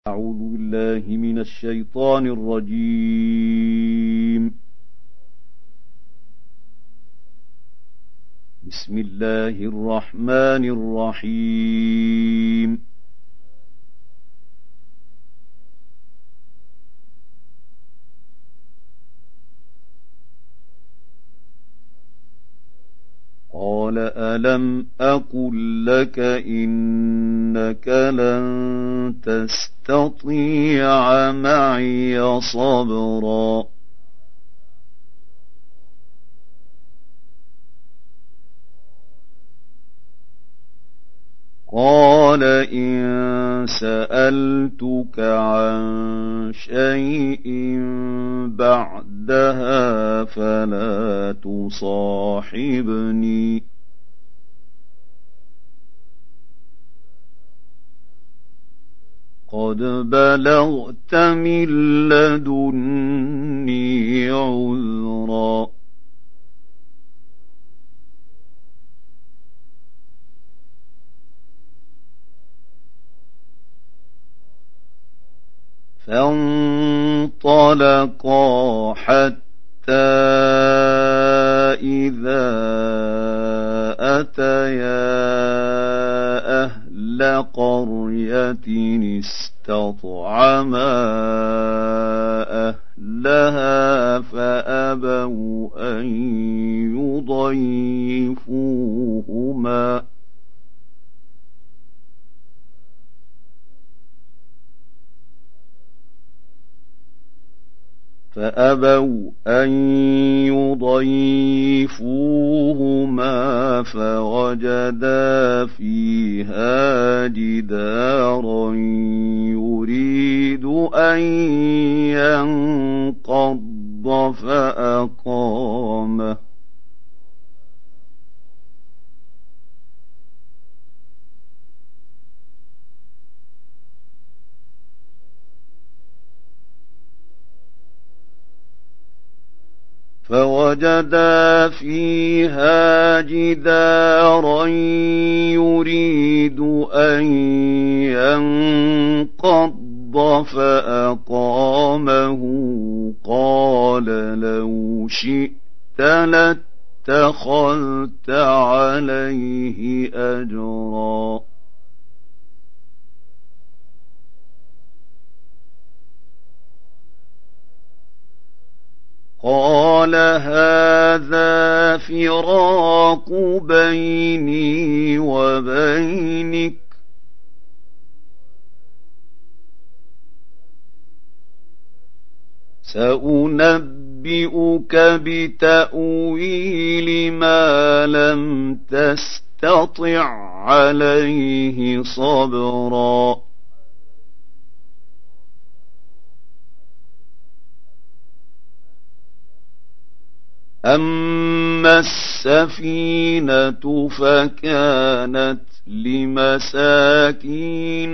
أعوذ بالله من الشيطان الرجيم. بسم الله الرحمن الرحيم. قال ألم أقل لك إنك لن تستطيع معي صبرا قال إن سألتك عن شيء بعدها فلا تصاحبني قد بلغت من لدني عذرا فانطلقا حتى إذا أتيا أهل قرية استطعما أهلها فأبوا أن يضيفوهما فوجدا فيها جدارا يريد أن ينقض فأقامه فوجدا فيها جدارا يريد أن ينقض فأقامه قال لو شئت لاتخذت عليه أجرا قال هذا فراق بيني وبينك سأنبئك بتأويل ما لم تستطع عليه صبرا أما السفينة فكانت لمساكين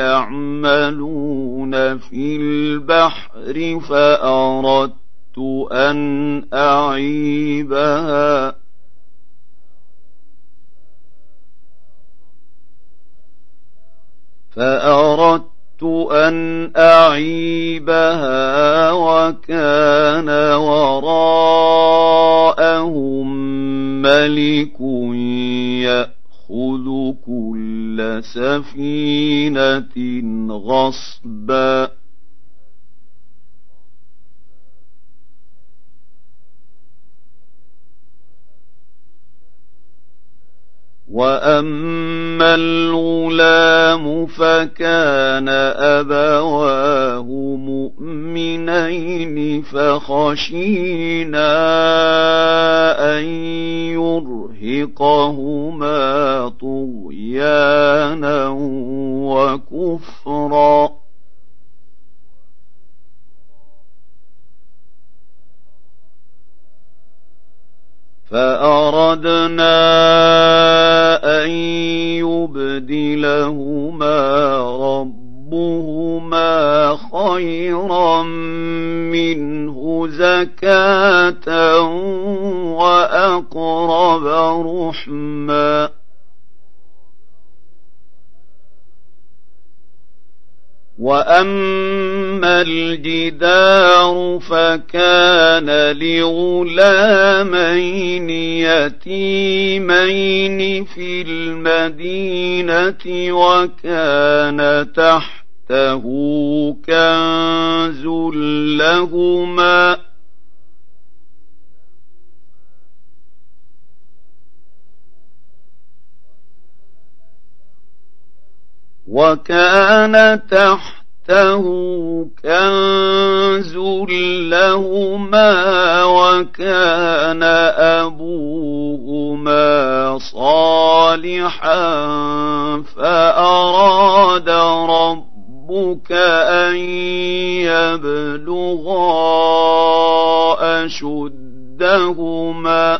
يعملون في البحر فأردت أن أعيبها وكان وراءهم ملك يأخذ كل سفينة غصبا وأما الغلام فكان أبواه مؤمنين فخشينا أن يرهقهما طغيانا وكفرا فأردنا أن يبدلهما ربهما خيرا منه زكاة وأقرب رحما وأما الجدار فكان لغلامين يتيمين في المدينة وكان تحته كنز لهما وكان أبوهما صالحا فأراد ربك أن يبلغا أشدهما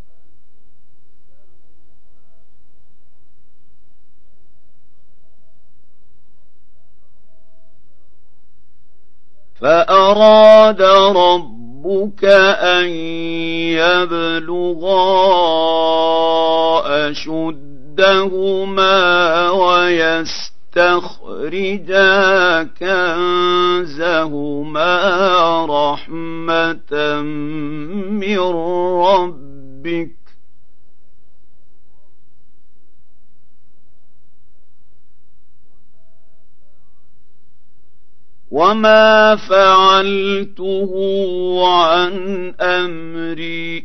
ويستخرجا كنزهما رحمة من ربك وما فعلته عن أمري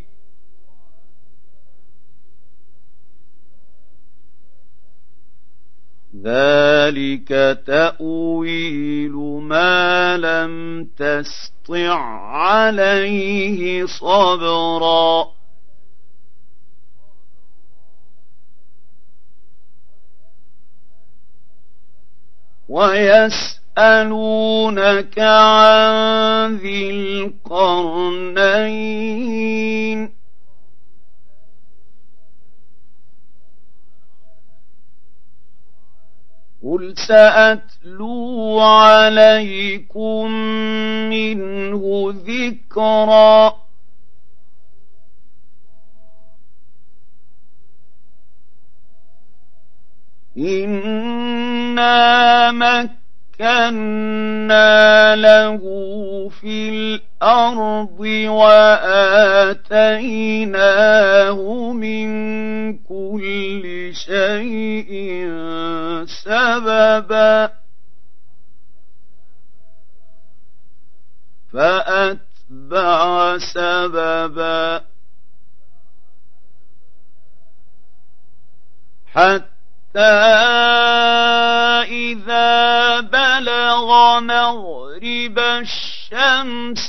ذلك تأويل ما لم تسطع عليه صبرا ويسألونك عن ذي القرنين قل سأتلو عليكم منه ذكرا إنا مكنا له في الأرض وآتيناه من كل شيء سببا فأتبع سببا حتى إذا بلغ مغرب الشمس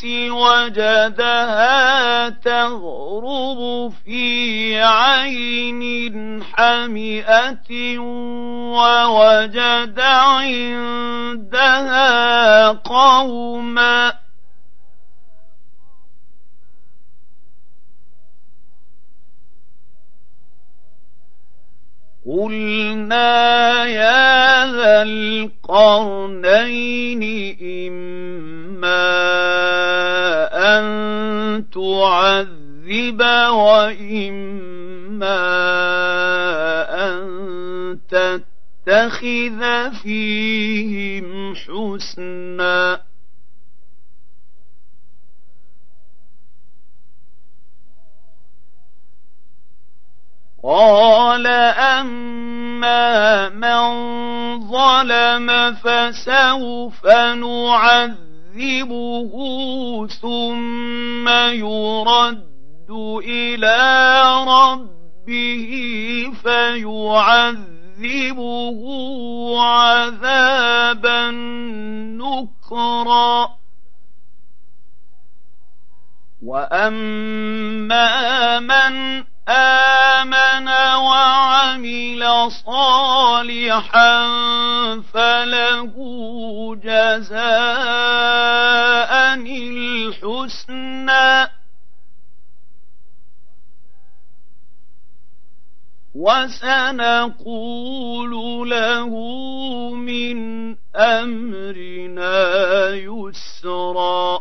وجدها تغرب في عين حمئة ووجد عندها قوما قلنا يا ذا القرنين إما أن تعذب وإما أن تتخذ فيهم حسنا قال أما من ظلم فسوف نعذبه ثم يرد إلى ربه فيعذبه عذابا نكرا وأما من آمن وعمل صالحا فله جزاء الحسنى وسنقول له من أمرنا يسرا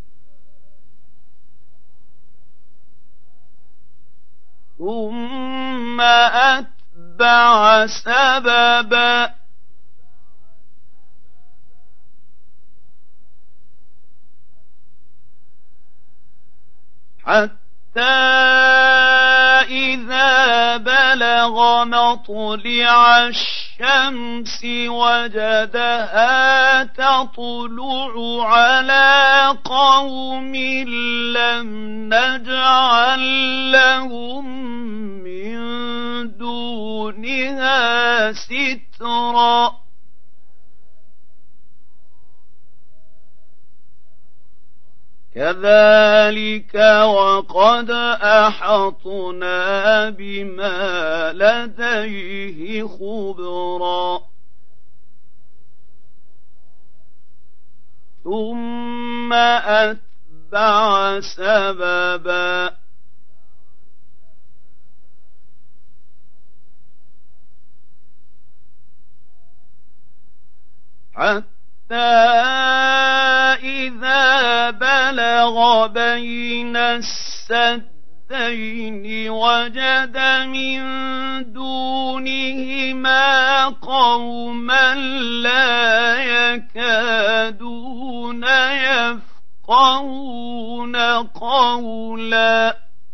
ثم أتبع سببا حتى إذا بلغ مطلع الشمس وجدها تطلع على قوم لم نجعل لهم من دونها سترا كذلك وقد أحطنا بما لديه خبرا ثم أتبع سببا حتى إذا بلغ بين السدين وجد من دونهما قوما لا يكادون يفقهون قولا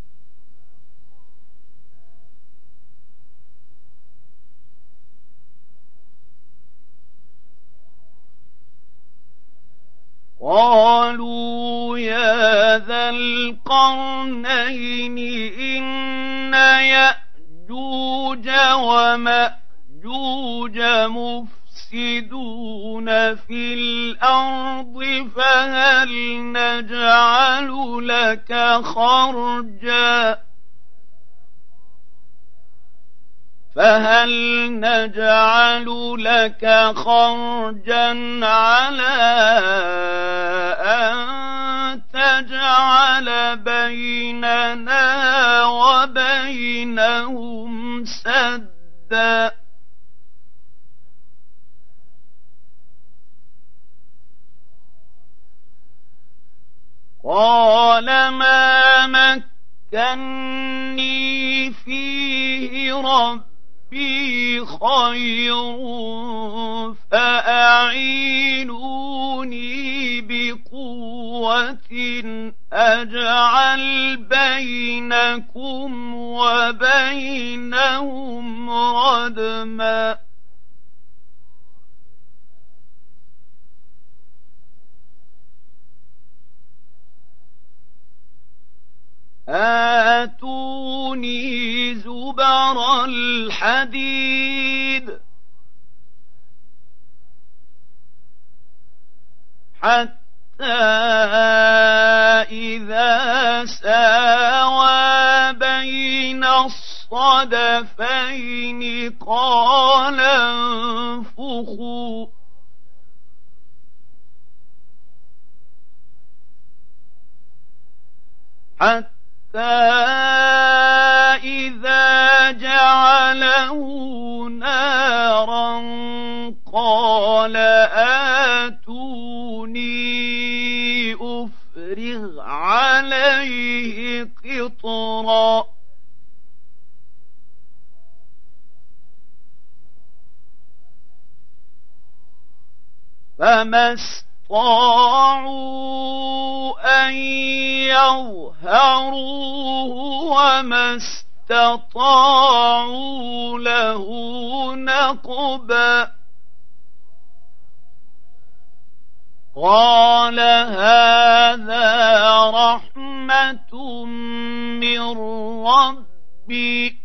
قالوا يا ذا القرنين إن يأجوج ومأجوج مفسدون في الأرض فهل نجعل لك خرجا على أن تجعل بيننا وبينهم سدا قال ما مكني فيه ربي خير فأعينوني بقوة أجعل بينكم وبينهم ردما آتوني زبر الحديد حتى إذا ساوى بين الصدفين قال انفخوا حتى إذا جعله نارا قال آتوني أفرغ عليه قطرا فما استطاعوا أن يظهروه وما استطاعوا له نقبا قال هذا رحمة من ربي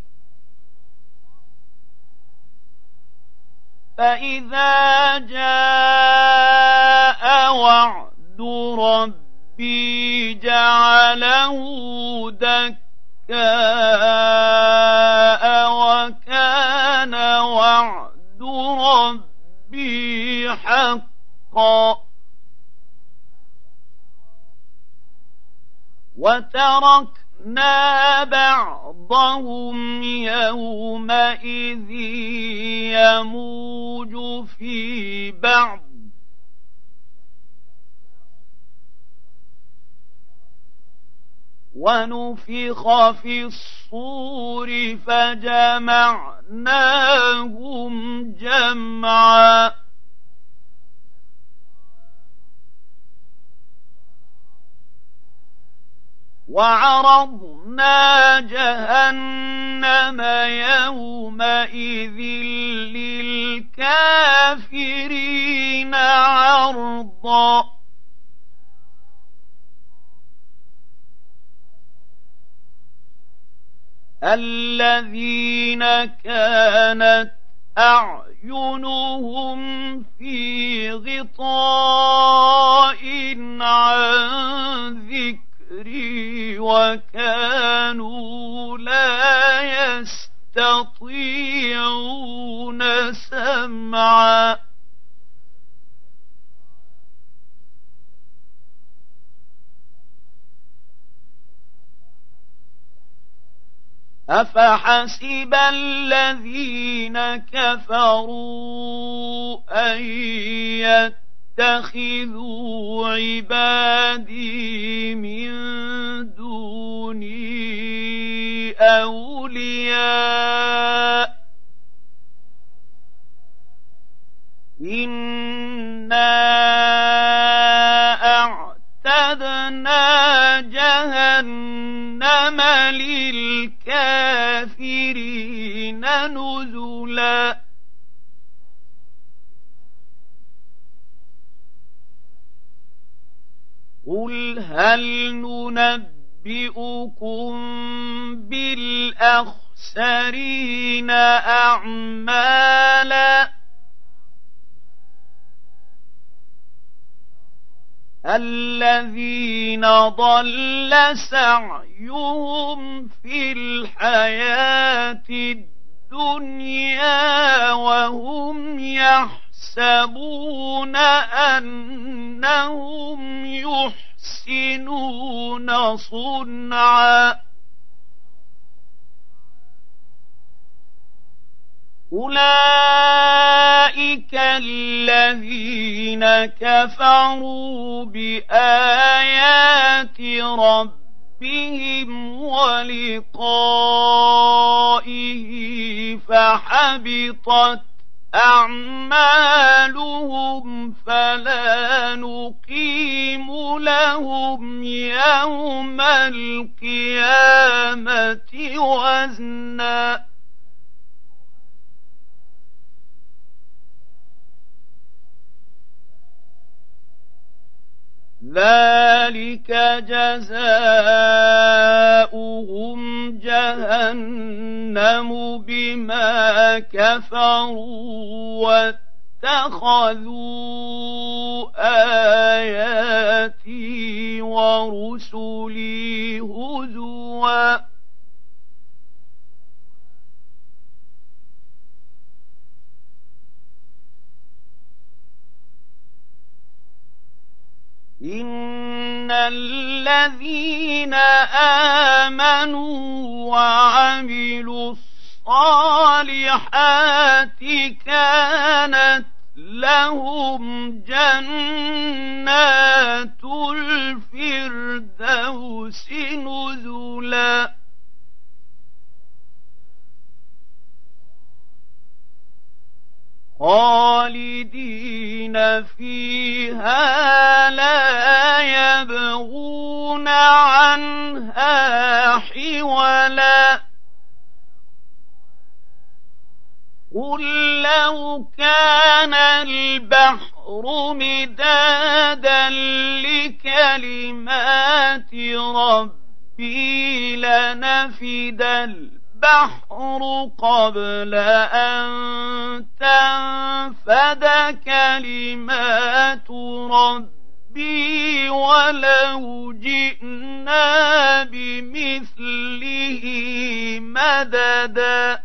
فإذا جاء وعد ربي جعله دكاء وكان وعد ربي حقا وتركنا بعضهم يومئذ يموج في بعض ونفخ في الصور فجمعناهم جمعا وعرضنا جهنم يومئذ للكافرين عرضا الذين كانت أعينهم في غطاء عن ذكري وكانوا لا يستطيعون سمعا أفحسب الذين كفروا أن يتخذوا عبادي من دوني أولياء إنا أعتدنا جهنم للكافرين نزلا قل هل ننبئكم بالأخسرين أعمالا الذين ضل سعيهم في الحياة الدنيا وهم يحسبون أنهم يحسنون صنعا أولئك الذين كفروا بآيات ربهم ولقائه فحبطت أعمالهم فلا نقيم لهم يوم القيامة وزنا ذلك جزاؤهم جهنم بما كفروا واتخذوا آياتي ورسلي هزوا إن الذين آمنوا وعملوا الصالحات كانت لهم جنات الفردوس نزلا خالدين فيها لا يبغون عنها حولا قل لو كان البحر مدادا لكلمات ربي لنفد البحر قبل أن تنفد كلمات ربي ولو جئنا بمثله مددا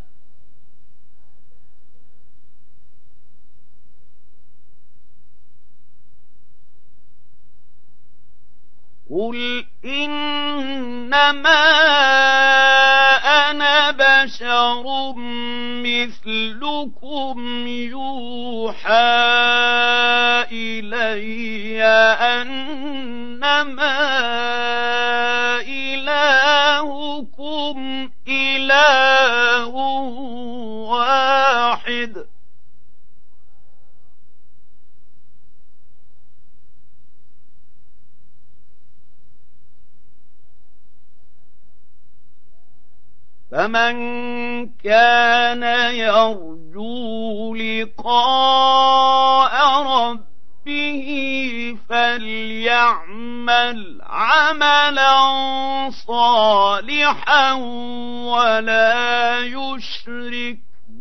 قل إنما أنا بشر مثلكم يوحى إلي أنما إلهكم إله واحد فمن كان يرجو لقاء ربه فليعمل عملا صالحا ولا يشرك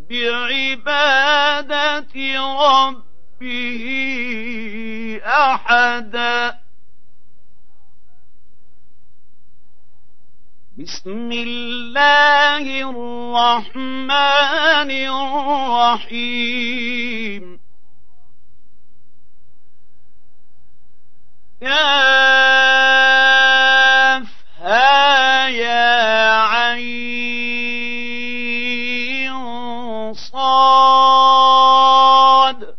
بعبادة ربه أحدا. بسم الله الرحمن الرحيم. كافها يا عين صاد.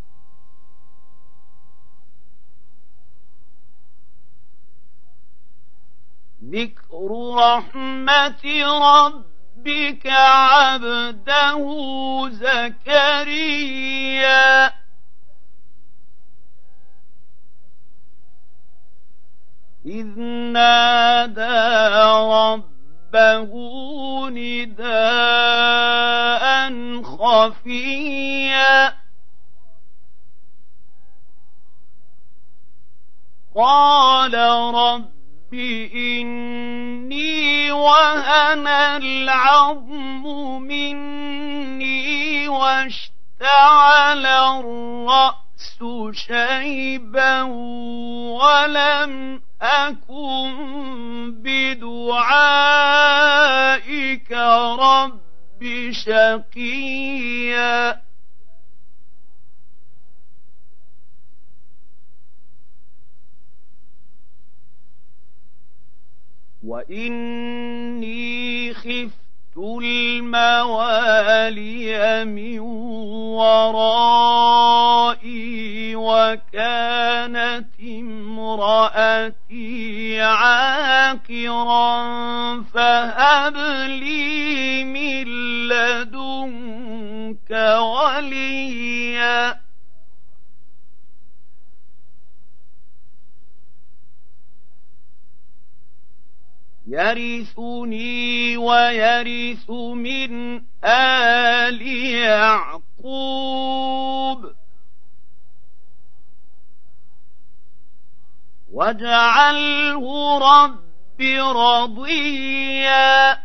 ذكر رحمة ربك عبده زكريا إذ نادى ربه نداء خفيا قال رب إني وهن العظم مني واشتعل الرأس شيبا ولم أكن بدعائك رب شقيا. وإني خفت الموالي من ورائي وكانت امرأتي عاقرا فهب لي من لدنك وليا. يرثني ويرث من آل يعقوب واجعله رب رضيا.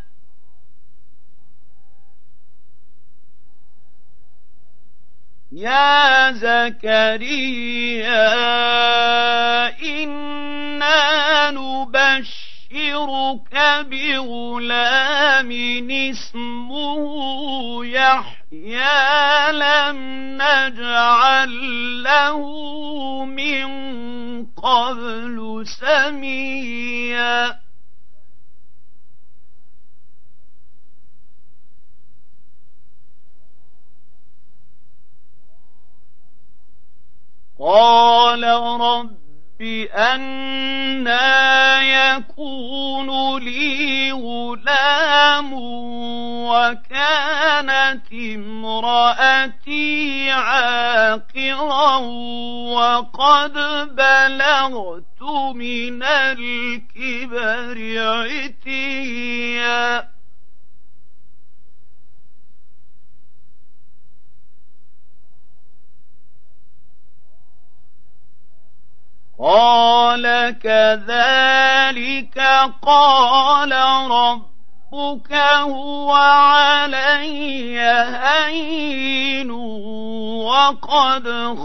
يا زكريا إنا نبشرك بغلام اسمه يحيى لم نجعل له من قبل سميا. قال رب أنى يكون لي غلام وكانت امرأتي عاقرا وقد بلغت من الكبر عتيا. قال كذلك قال ربك هو علي هين وقد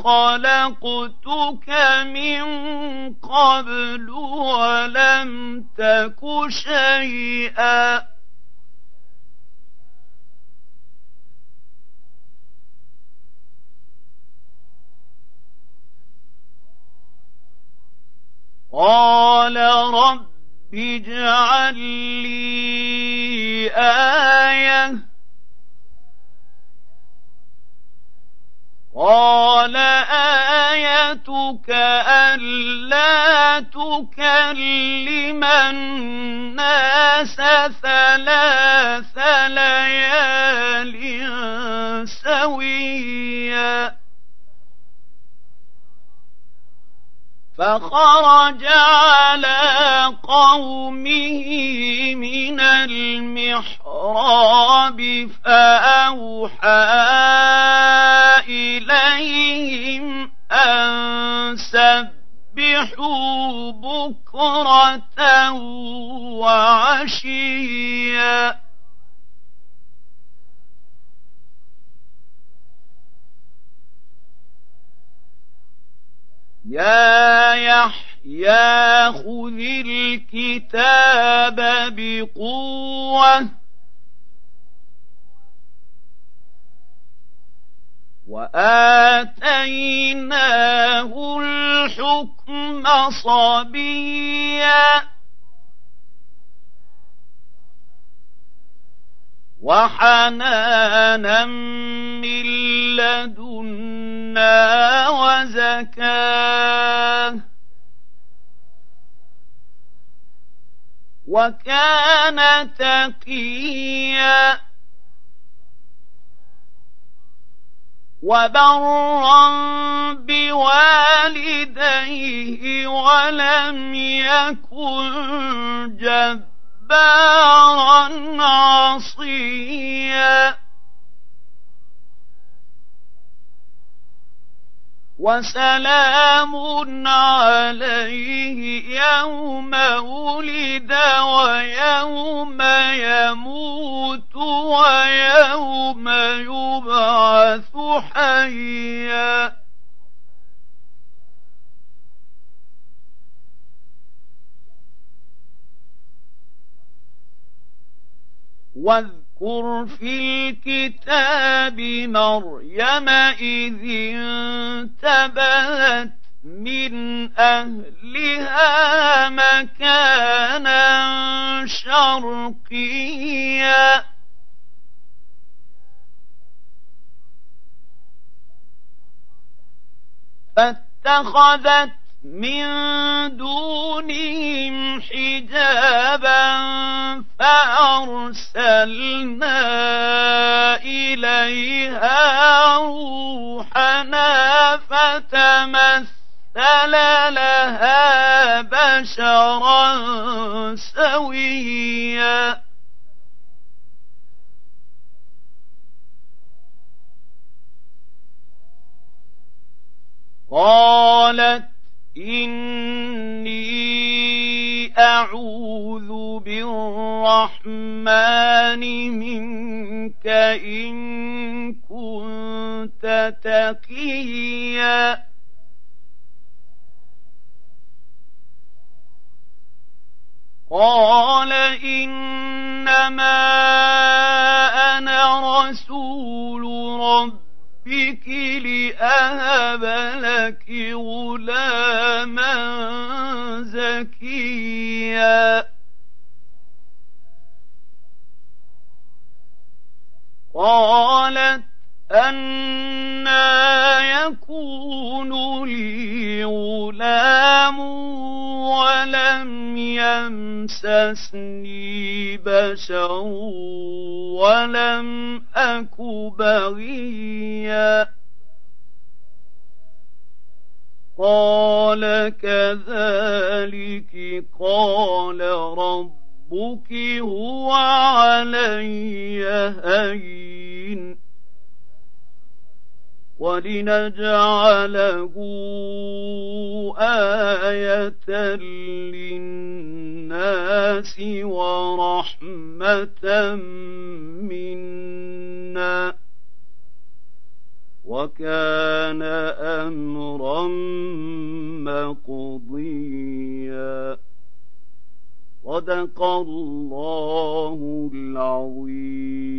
خلقتك من قبل ولم تك شيئا. قال رب اجعل لي آية. قال آيتك ألا تكلم الناس 3 ليال سويا. فخرج على قومه من المحراب فأوحى إليهم أن سبحوا بكرة وعشيا يا يحيى خذ الكتاب بقوة وآتيناه الحكم صبيا وحنانا من لدنا وزكاه وكان تقيا وبرا بوالديه ولم يكن جبارا عصيا وسلام عليه يوم ولد ويوم يموت ويوم يبعث حيا واذكر في الكتاب مريم إذ انتبذت من أهلها مكانا شرقيا فاتخذت من دونهم حجابا فأرسلنا إليها روحنا فتمثل لها بشرا سويا قالت إني أعوذ بالرحمن منك إن كنت تقيا قال إنما أنا رسول ربك لأهب لك غلاما زكيا قالت أنى يكون لي غلام ولم يمسسني بشر ولم أك بغيا قال كذلك قال ربك هو علي هين ولنجعله آية للناس ورحمة منا وكان أمرا مقضيا صدق الله العظيم.